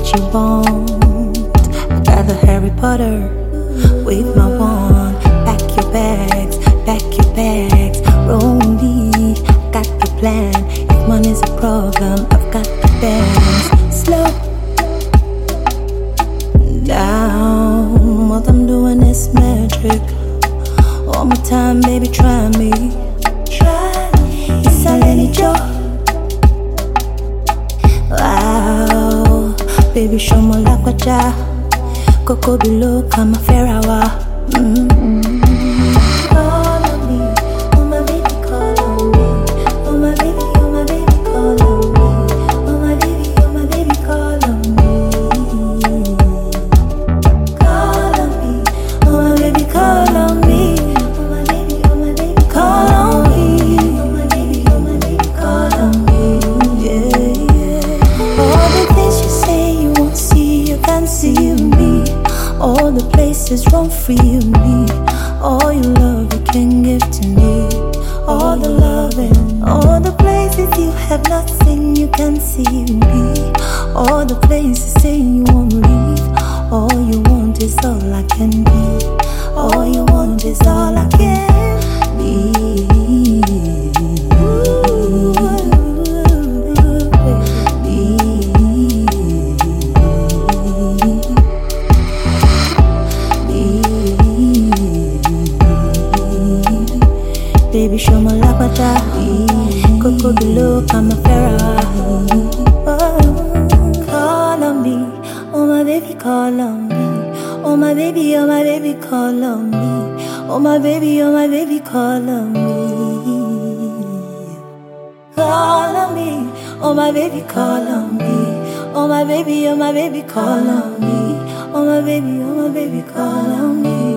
you want. I got the Harry Potter, wave my wand. Pack your bags, roll me. Got the plan. If money's a problem, I've got the dance. Slow down, what I'm doing is magic. One more time, baby, try me. It's a lady Joe. Wow, baby, show me like what ya. Coco below, come a Ferrawa. Call on me, oh my baby, call on me. Oh my baby, oh my baby, call on me. Oh my baby, oh my baby, call on me. Call on me, oh my baby, call on me. Oh my baby, oh my baby, call on me. Oh my baby, oh my baby, call on me. Yeah. All the things you say you won't see, you can't see me. All the places won't free me. All your love you can give to me. All the loving, all the places you have not seen, you can see me. All the places say you won't leave. All you want is all I can be. All you want is all I can be. Baby, show me like what I Coco below, come a Ferrari. Call on me, oh my baby, call on me. Oh my baby, oh my baby, call on me. Oh my baby, oh my baby, call on me. Call on me, oh my baby, call on me. Oh my baby, oh my baby, call on me. Oh my baby, call on me.